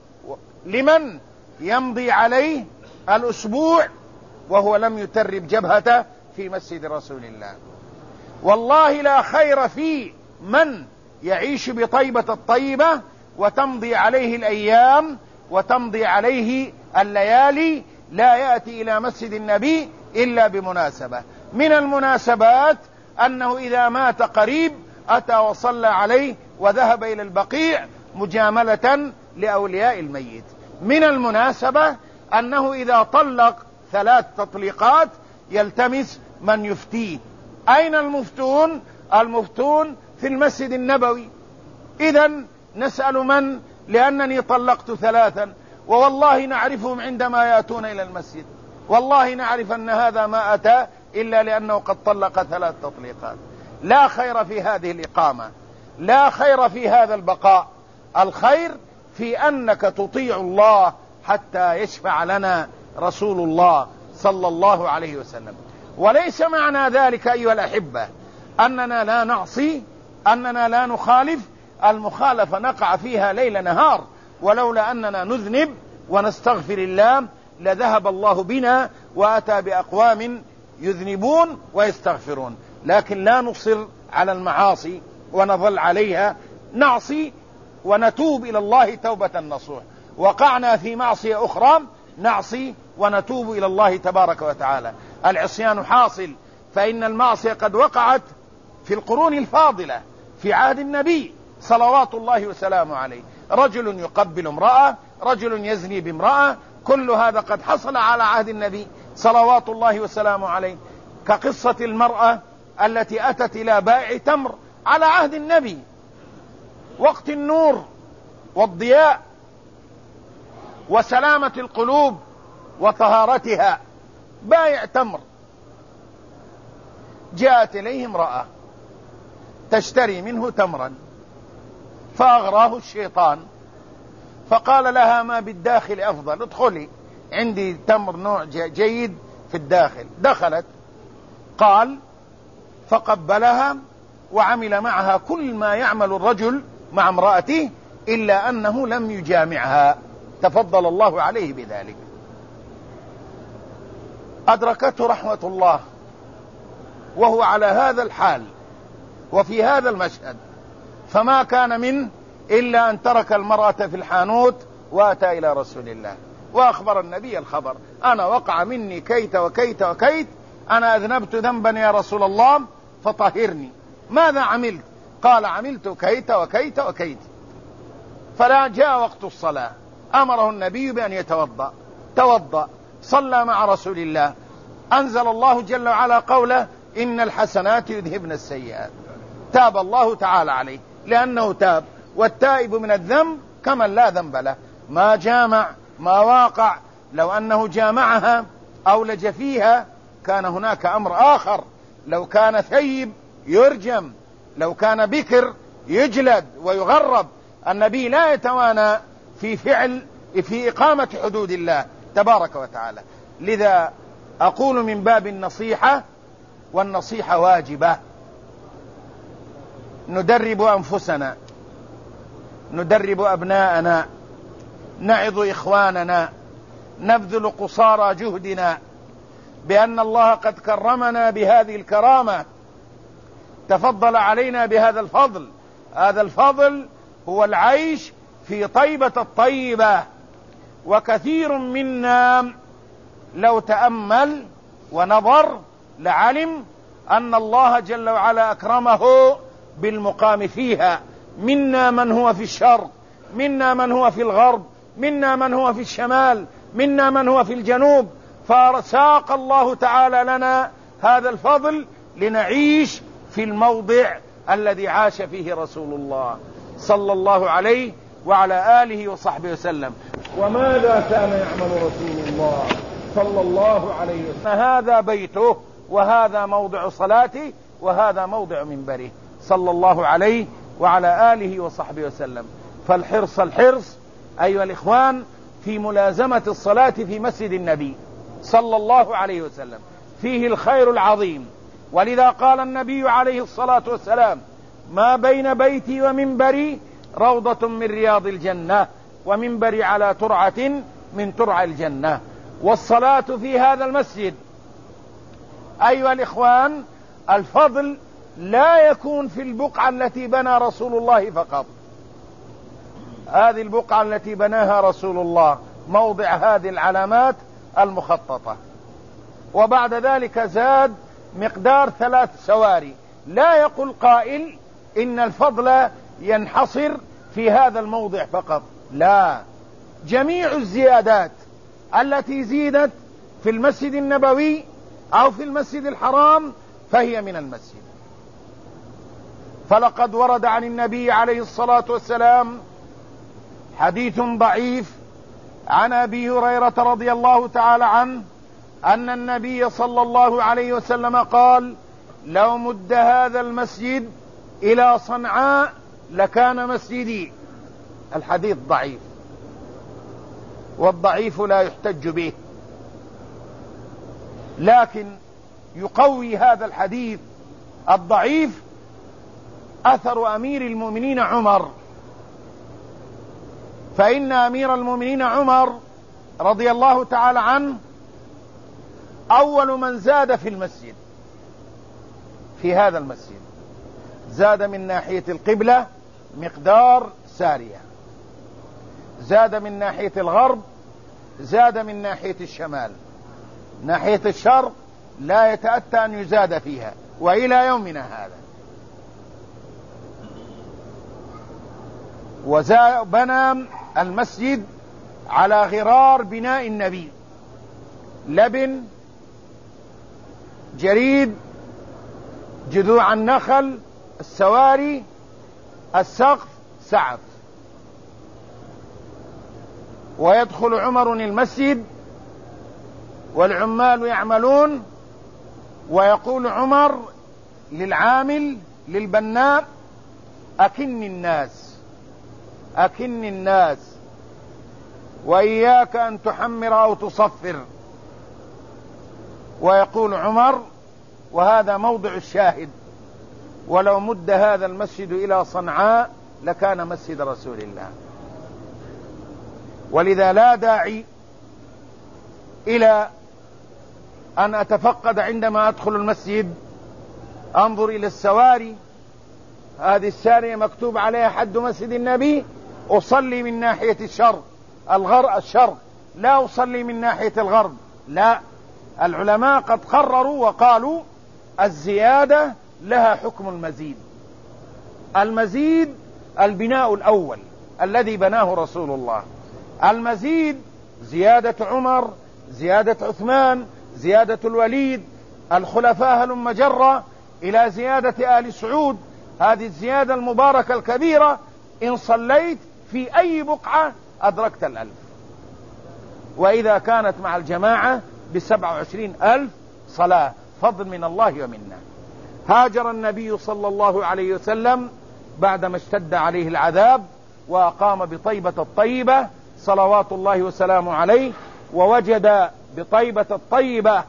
لمن يمضي عليه الأسبوع وهو لم يترب جبهته في مسجد رسول الله. والله لا خير في من يعيش بطيبة الطيبة وتمضي عليه الأيام وتمضي عليه الليالي، لا يأتي إلى مسجد النبي إلا بمناسبة. من المناسبات أنه إذا مات قريب أتى وصلى عليه وذهب إلى البقيع مجاملة لأولياء الميت. من المناسبة أنه إذا طلق 3 تطليقات يلتمس من يفتيه. أين المفتون؟ المفتون في المسجد النبوي. إذن نسأل من؟ لأنني طلقت 3، ووالله نعرفهم عندما يأتون إلى المسجد، والله نعرف أن هذا ما أتى إلا لأنه قد طلق 3 تطليقات. لا خير في هذه الإقامة، لا خير في هذا البقاء. الخير في أنك تطيع الله حتى يشفع لنا رسول الله صلى الله عليه وسلم. وليس معنى ذلك أيها الأحبة أننا لا نعصي، أننا لا نخالف. المخالفة نقع فيها ليل نهار، ولولا أننا نذنب ونستغفر الله لذهب الله بنا وأتى بأقوام يذنبون ويستغفرون. لكن لا نصر على المعاصي ونظل عليها، نعصي ونتوب إلى الله توبة نصوح. وقعنا في معصية أخرى نعصي ونتوب إلى الله تبارك وتعالى. العصيان حاصل، فإن المعصية قد وقعت في القرون الفاضلة في عهد النبي صلوات الله وسلامه عليه. رجل يقبل امرأة، رجل يزني بامرأة، كل هذا قد حصل على عهد النبي صلوات الله وسلامه عليه. كقصة المرأة التي أتت إلى بائع تمر على عهد النبي، وقت النور والضياء وسلامة القلوب وطهارتها، بائع تمر. جاءت إليه امرأة تشتري منه تمرا، فأغراه الشيطان فقال لها ما بالداخل أفضل، ادخلي عندي تمر نوع جيد في الداخل. دخلت، قال فقبلها وعمل معها كل ما يعمل الرجل مع امرأته إلا أنه لم يجامعها، تفضل الله عليه بذلك. أدركته رحمة الله وهو على هذا الحال وفي هذا المشهد، فما كان منه إلا أن ترك المرأة في الحانوت وأتى إلى رسول الله وأخبر النبي الخبر: أنا وقع مني كيت وكيت وكيت، أنا أذنبت ذنبا يا رسول الله فطهرني. ماذا عملت؟ قال عملت كيت وكيت وكيت. فلا جاء وقت الصلاة، أمره النبي بأن يتوضأ، توضأ، صلى مع رسول الله. أنزل الله جل وعلا قوله: إن الحسنات يذهبن السيئات. تاب الله تعالى عليه لأنه تاب، والتائب من الذنب كمن لا ذنب له. ما جامع، ما واقع. لو أنه جامعها أو لج فيها كان هناك أمر آخر. لو كان ثيب يرجم، لو كان بكر يجلد ويغرب. النبي لا يتوانى في إقامة حدود الله تبارك وتعالى. لذا أقول من باب النصيحة، والنصيحة واجبة، ندرب أنفسنا، ندرب أبناءنا، نعظ إخواننا، نبذل قصارى جهدنا بأن الله قد كرمنا بهذه الكرامة. تفضل علينا بهذا الفضل. هذا الفضل هو العيش في طيبة الطيبة. وكثير منا لو تأمل ونظر لعلم أن الله جل وعلا أكرمه بالمقام فيها. منا من هو في الشرق، منا من هو في الغرب، منا من هو في الشمال، منا من هو في الجنوب، فساق الله تعالى لنا هذا الفضل لنعيش في الموضع الذي عاش فيه رسول الله صلى الله عليه وعلى آله وصحبه وسلم. وماذا كان يعمل رسول الله صلى الله عليه وسلم؟ هذا بيته، وهذا موضع صلاته، وهذا موضع منبره صلى الله عليه وعلى آله وصحبه وسلم. فالحرص الحرص أيها الإخوان في ملازمة الصلاة في مسجد النبي صلى الله عليه وسلم، فيه الخير العظيم. ولذا قال النبي عليه الصلاة والسلام: ما بين بيتي ومنبري روضة من رياض الجنة، ومنبري على ترعة من ترع الجنة. والصلاة في هذا المسجد أيها الإخوان الفضل لا يكون في البقعة التي بنى رسول الله فقط. هذه البقعة التي بناها رسول الله موضع هذه العلامات المخططة، وبعد ذلك زاد مقدار 3 سواري. لا يقول قائل إن الفضل ينحصر في هذا الموضع فقط، لا، جميع الزيادات التي زيدت في المسجد النبوي أو في المسجد الحرام فهي من المسجد. فلقد ورد عن النبي عليه الصلاة والسلام حديث ضعيف عن أبي هريرة رضي الله تعالى عنه أن النبي صلى الله عليه وسلم قال: لو مد هذا المسجد إلى صنعاء لكان مسجدي. الحديث ضعيف، والضعيف لا يحتج به، لكن يقوي هذا الحديث الضعيف أثر أمير المؤمنين عمر. فإن أمير المؤمنين عمر رضي الله تعالى عنه أول من زاد في المسجد، في هذا المسجد زاد من ناحية القبلة مقدار سارية، زاد من ناحية الغرب، زاد من ناحية الشمال. ناحية الشرق لا يتأتى أن يزاد فيها، وإلى يومنا هذا. وبنى المسجد على غرار بناء النبي: لبن، جريد، جذوع النخل، السواري، السقف، سعف. ويدخل عمر المسجد والعمال يعملون، ويقول عمر للعامل للبناء: أكن الناس، أكن الناس، وإياك أن تحمر أو تصفر. ويقول عمر، وهذا موضع الشاهد: ولو مد هذا المسجد إلى صنعاء لكان مسجد رسول الله. ولذا لا داعي إلى أن أتفقد عندما أدخل المسجد أنظر إلى السواري، هذه السارية مكتوب عليها حد مسجد النبي، أصلي من ناحية الشرق الشرق، لا أصلي من ناحية الغرب. لا، العلماء قد قرروا وقالوا الزيادة لها حكم المزيد. المزيد البناء الأول الذي بناه رسول الله، المزيد زيادة عمر، زيادة عثمان، زيادة الوليد، الخلفاء هلم جرة إلى زيادة آل سعود. هذه الزيادة المباركة الكبيرة إن صليت في أي بقعة أدركت 1000، وإذا كانت مع الجماعة ب27,000 صلاة، فضل من الله ومنا. هاجر النبي صلى الله عليه وسلم بعدما اشتد عليه العذاب، وأقام بطيبة الطيبة صلوات الله وسلامه عليه، ووجد بطيبة الطيبة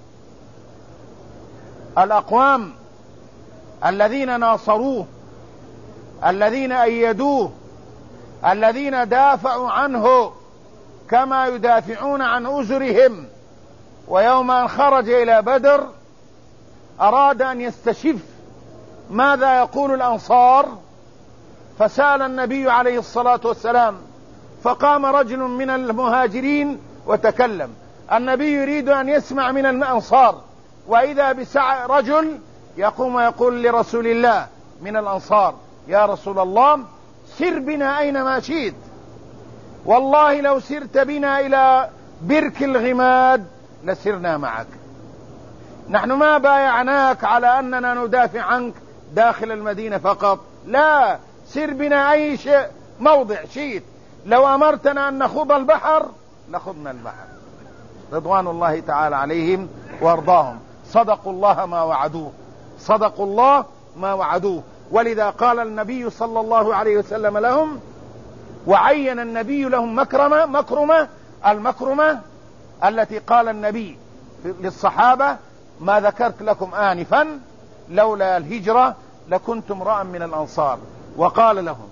الأقوام الذين ناصروه، الذين أيدوه، الذين دافعوا عنه كما يدافعون عن أزرهم. ويوم أن خرج إلى بدر أراد أن يستشف ماذا يقول الأنصار؟ فسأل النبي عليه الصلاة والسلام، فقام رجل من المهاجرين وتكلم. النبي يريد أن يسمع من الأنصار، وإذا رجل يقوم ويقول لرسول الله من الأنصار: يا رسول الله، سر بنا أينما شئت، والله لو سرت بنا إلى برك الغماد لسرنا معك، نحن ما بايعناك على أننا ندافع عنك داخل المدينة فقط، لا، سر بنا أي شيء موضع شئت، لو أمرتنا أن نخوض البحر لخضنا البحر، رضوان الله تعالى عليهم وارضاهم. صدقوا الله ما وعدوه، صدقوا الله ما وعدوه. ولذا قال النبي صلى الله عليه وسلم لهم، وعين النبي لهم مكرمة المكرمة التي قال النبي للصحابة: ما ذكرت لكم آنفا لولا الهجرة لكنت امرأ من الأنصار. وقال لهم: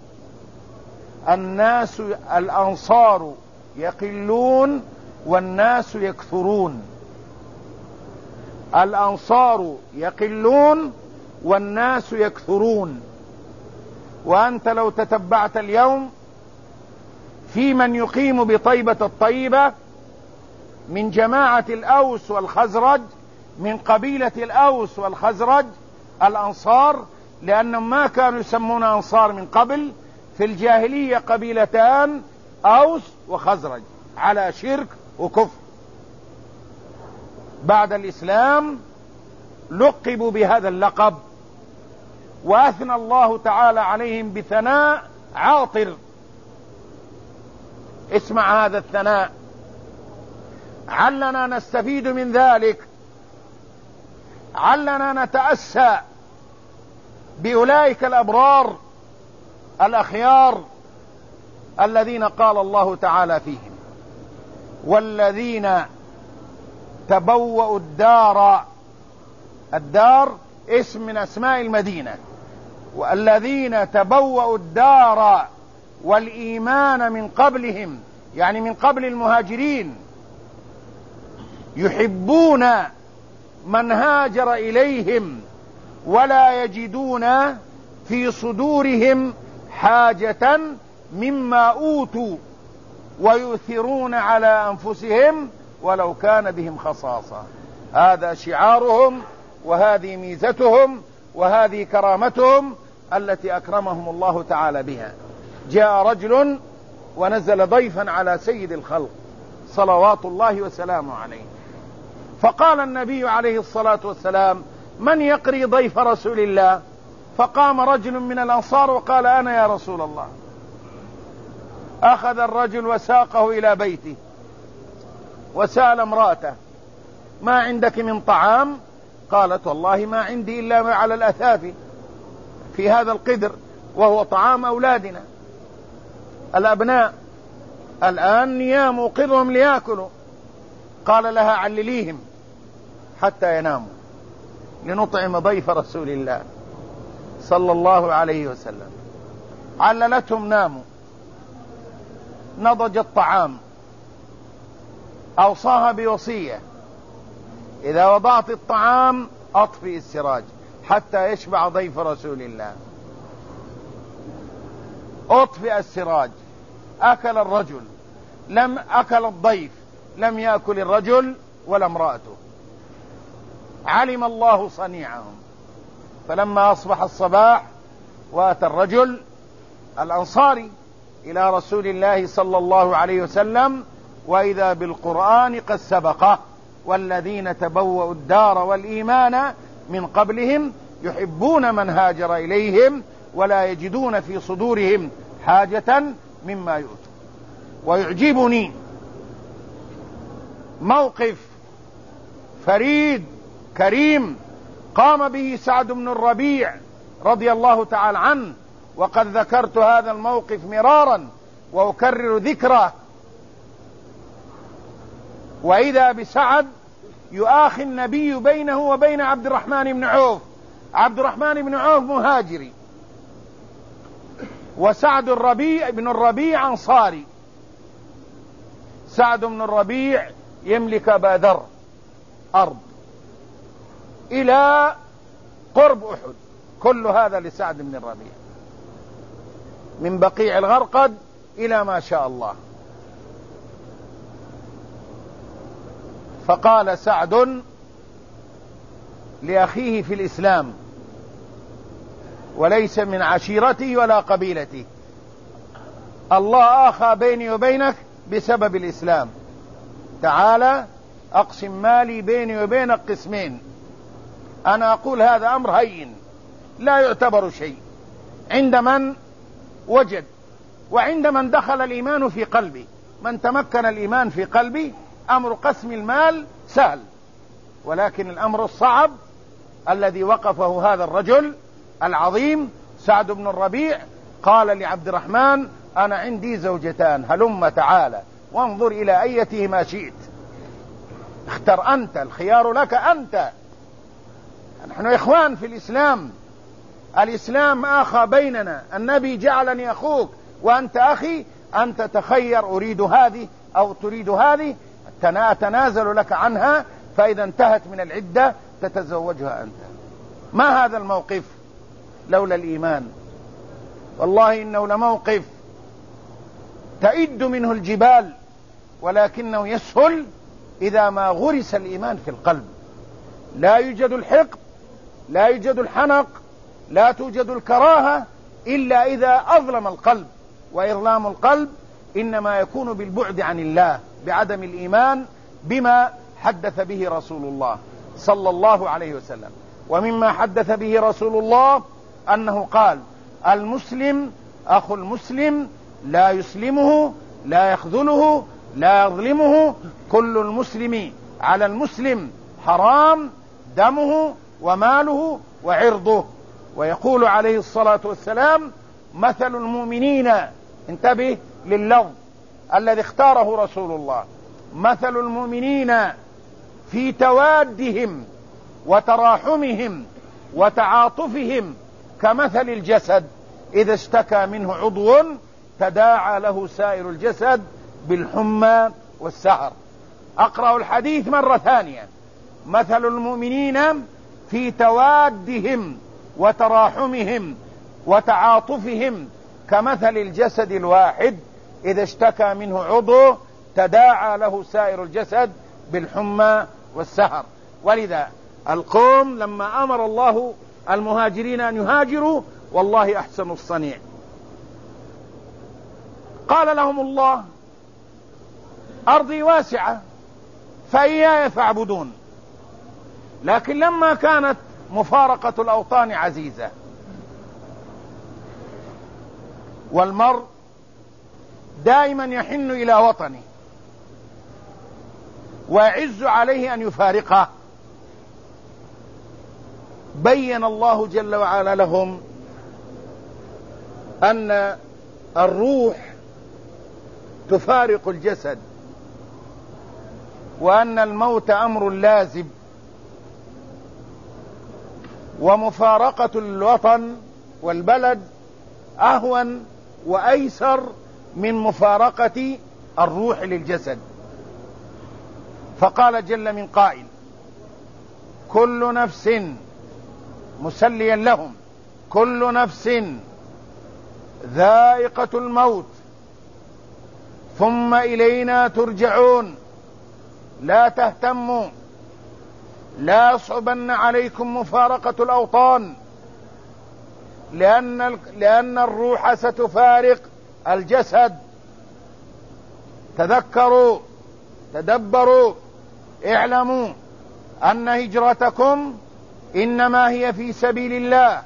الأنصار يقلون والناس يكثرون، الأنصار يقلون والناس يكثرون. وأنت لو تتبعت اليوم في من يقيم بطيبة الطيبة من جماعة الأوس والخزرج، من قبيلة الأوس والخزرج الأنصار، لأنهم ما كانوا يسمون أنصار من قبل، في الجاهلية قبيلتان أوس وخزرج على شرك وكفر. بعد الإسلام لقبوا بهذا اللقب، وأثنى الله تعالى عليهم بثناء عاطر. اسمع هذا الثناء، علنا نستفيد من ذلك، علنا نتأسى بأولئك الأبرار الأخيار الذين قال الله تعالى فيهم: والذين تبوأوا الدار اسم من أسماء المدينة، والذين تبوأوا الدار والإيمان من قبلهم، يعني من قبل المهاجرين، يحبون من هاجر إليهم ولا يجدون في صدورهم حاجة مما أوتوا ويؤثرون على أنفسهم ولو كان بهم خصاصة. هذا شعارهم، وهذه ميزتهم، وهذه كرامتهم التي أكرمهم الله تعالى بها. جاء رجل ونزل ضيفا على سيد الخلق صلوات الله وسلامه عليه، فقال النبي عليه الصلاة والسلام: من يقري ضيف رسول الله؟ فقام رجل من الأنصار وقال: أنا يا رسول الله. أخذ الرجل وساقه إلى بيته وسأل امرأته: ما عندك من طعام؟ قالت: والله ما عندي إلا ما على الأثافي في هذا القدر، وهو طعام أولادنا الأبناء، الآن نيام وقرهم ليأكلوا. قال لها: علليهم حتى يناموا لنطعم ضيف رسول الله صلى الله عليه وسلم. عللتهم، ناموا، نضج الطعام. أوصاها بوصية: إذا وضعت الطعام أطفئ السراج حتى يشبع ضيف رسول الله. أطفئ السراج، أكل الرجل، أكل الضيف، لم يأكل الرجل ولا امرأته. علم الله صنيعهم. فلما أصبح الصباح وأتى الرجل الأنصاري إلى رسول الله صلى الله عليه وسلم، وإذا بالقرآن قد سبقه: والذين تبوأوا الدار والإيمان من قبلهم يحبون من هاجر إليهم ولا يجدون في صدورهم حاجة مما يؤتوا. ويعجبني موقف فريد كريم قام به سعد بن الربيع رضي الله تعالى عنه، وقد ذكرت هذا الموقف مرارا وأكرر ذكره. وإذا بسعد يؤاخي النبي بينه وبين عبد الرحمن بن عوف. عبد الرحمن بن عوف مهاجري، وسعد بن الربيع أنصاري. سعد بن الربيع يملك بادر، أرض إلى قرب أحد، كل هذا لسعد بن الربيع، من بقيع الغرقد إلى ما شاء الله. فقال سعد لأخيه في الإسلام وليس من عشيرتي ولا قبيلتي: الله آخى بيني وبينك بسبب الإسلام، تعالى أقسم مالي بيني وبينك قسمين. أنا أقول هذا أمر هين لا يعتبر شيء عند من وجد، وعند من دخل الإيمان في قلبي. من تمكن الإيمان في قلبي أمر قسم المال سهل، ولكن الأمر الصعب الذي وقفه هذا الرجل العظيم سعد بن الربيع، قال لعبد الرحمن: أنا عندي زوجتان، هلم تعالى وانظر إلى أيتهما شئت، اختر أنت، الخيار لك أنت. نحن إخوان في الإسلام، الإسلام آخى بيننا، النبي جعلني أخوك وأنت أخي، أنت تخير، أريد هذه أو تريد هذه، أتنازل لك عنها، فإذا انتهت من العدة تتزوجها أنت. ما هذا الموقف لولا الإيمان؟ والله إنه لموقف تئد منه الجبال، ولكنه يسهل إذا ما غرس الإيمان في القلب. لا يوجد الحقد، لا يوجد الحنق، لا توجد الكراهة إلا إذا أظلم القلب، وإظلام القلب إنما يكون بالبعد عن الله، بعدم الإيمان بما حدث به رسول الله صلى الله عليه وسلم. ومما حدث به رسول الله أنه قال: المسلم أخو المسلم، لا يسلمه، لا يخذله، لا يظلمه، كل المسلم على المسلم حرام، دمه وماله وعرضه. ويقول عليه الصلاة والسلام: مثل المؤمنين، انتبه لللفظ الذي اختاره رسول الله، مثل المؤمنين في توادهم وتراحمهم وتعاطفهم كمثل الجسد إذا اشتكى منه عضو تداعى له سائر الجسد بالحمى والسهر. أقرأ الحديث مرة ثانية: مثل المؤمنين في توادهم وتراحمهم وتعاطفهم كمثل الجسد الواحد إذا اشتكى منه عضو تداعى له سائر الجسد بالحمى والسهر. ولذا القوم لما أمر الله المهاجرين أن يهاجروا والله أحسن الصنيع، قال لهم الله: أرضي واسعة فإياي فاعبدون. لكن لما كانت مفارقة الأوطان عزيزة، والمرء دائما يحن إلى وطنه ويعز عليه أن يفارقه، بين الله جل وعلا لهم أن الروح تفارق الجسد، وأن الموت أمر لازم، ومفارقة الوطن والبلد أهون وأيسر من مفارقة الروح للجسد. فقال جل من قائل: كل نفس، مسليا لهم، كل نفس ذائقة الموت ثم إلينا ترجعون. لا تهتموا، لا يصعبن عليكم مفارقة الأوطان، لأن الروح ستفارق الجسد. تذكروا، تدبروا، اعلموا أن هجرتكم إنما هي في سبيل الله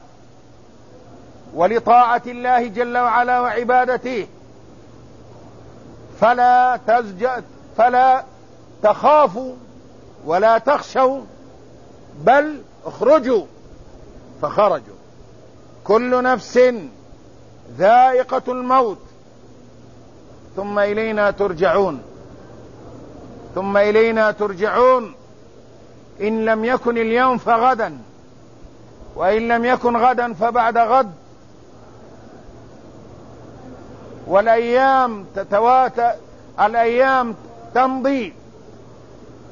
ولطاعة الله جل وعلا وعبادته، فلا تخافوا ولا تخشوا، بل اخرجوا. فخرجوا. كل نفس ذائقة الموت ثم إلينا ترجعون، ثم إلينا ترجعون. إن لم يكن اليوم فغدا، وإن لم يكن غدا فبعد غد، والأيام تتواتى، الأيام تمضي،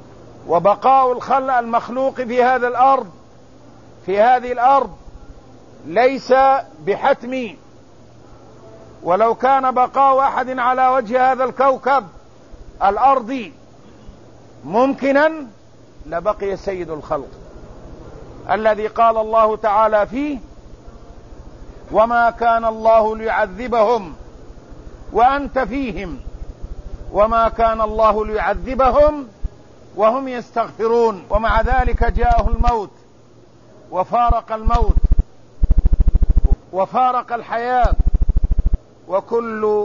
وبقاء المخلوق في هذه الأرض ليس بحتمي، ولو كان بقاء أحد على وجه هذا الكوكب الأرضي ممكنا لبقي سيد الخلق الذي قال الله تعالى فيه: وما كان الله ليعذبهم وأنت فيهم وما كان الله ليعذبهم وهم يستغفرون. ومع ذلك جاءه الموت وفارق الموت وفارق الحياة، وكل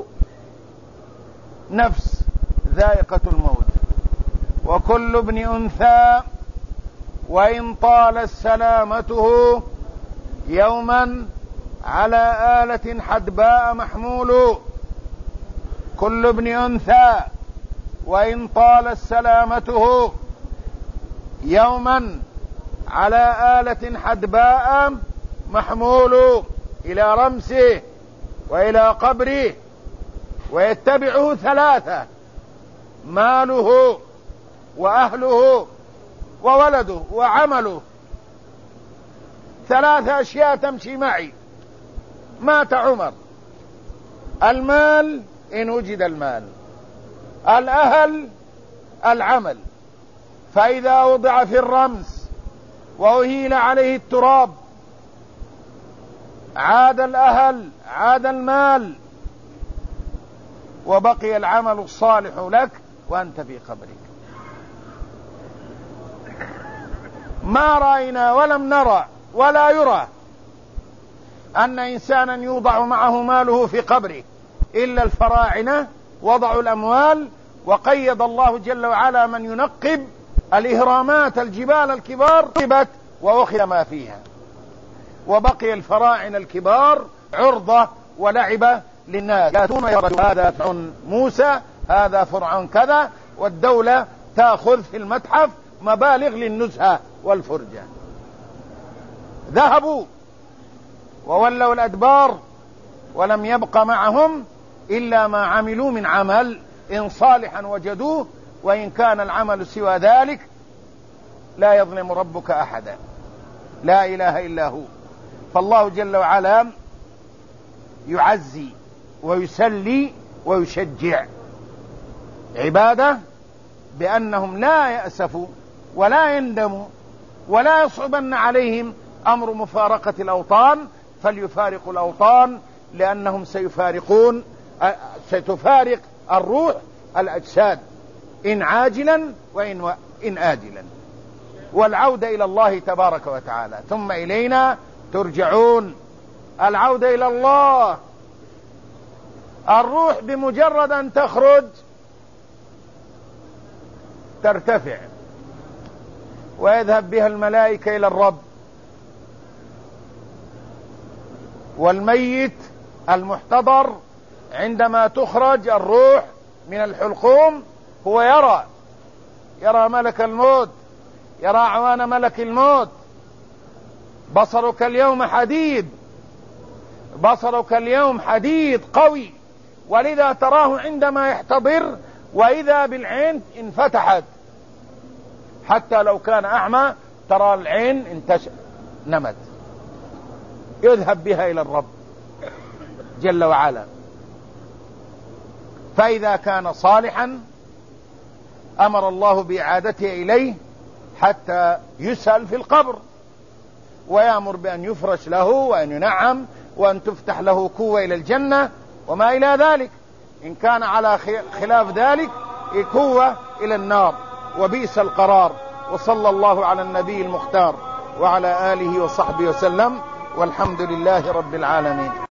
نفس ذائقة الموت، وكل ابن أنثى وإن طالت سلامته يوما على آلة حدباء محمول. كل ابن أنثى وإن طالت سلامته يوما على آلة حدباء محمول إلى رمسه وإلى قبره، ويتبعه ثلاثة: ماله وأهله وولده وعمله. ثلاثة أشياء تمشي معي. مات عمر: المال إن وجد المال، الأهل، العمل. فإذا وضع في الرمس وأهيل عليه التراب عاد الأهل، عاد المال، وبقي العمل الصالح لك وأنت في قبرك. ما رأينا ولم نرى ولا يرى أن إنسانا يوضع معه ماله في قبره إلا الفراعنة وضعوا الأموال، وقيد الله جل وعلا من ينقب الإهرامات الجبال الكبار وأخذ ما فيها، وبقي الفراعنة الكبار عرضة ولعبة للناس، يأتون يردون هذا فرعون موسى، هذا فرعون كذا، والدولة تأخذ في المتحف مبالغ للنزهة والفرجة. ذهبوا وولوا الأدبار ولم يبق معهم إلا ما عملوا من عمل، إن صالحا وجدوه وإن كان العمل سوى ذلك. لا يظلم ربك أحدا، لا إله إلا هو. فالله جل وعلا يعزي ويسلي ويشجع عباده بأنهم لا يأسفوا ولا يندموا ولا يصعبن عليهم أمر مفارقة الأوطان، فليفارقوا الأوطان، لأنهم ستفارق الروح الأجساد إن عاجلا وإن آجلا، والعودة إلى الله تبارك وتعالى. ثم إلينا ترجعون. العودة إلى الله. الروح بمجرد أن تخرج ترتفع ويذهب بها الملائكة إلى الرب، والميت المحتضر عندما تخرج الروح من الحلقوم هو يرى ملك الموت، يرى أعوان ملك الموت. بصرك اليوم حديد، بصرك اليوم حديد قوي، ولذا تراه عندما يحتضر وإذا بالعين انفتحت، حتى لو كان أعمى ترى العين نمت، يذهب بها إلى الرب جل وعلا. فإذا كان صالحا أمر الله بإعادته إليه حتى يسأل في القبر، ويأمر بأن يفرش له وأن ينعم وأن تفتح له كوة إلى الجنة وما إلى ذلك. إن كان على خلاف ذلك كوة إلى النار، وبئس القرار. وصلى الله على النبي المختار وعلى آله وصحبه وسلم، والحمد لله رب العالمين.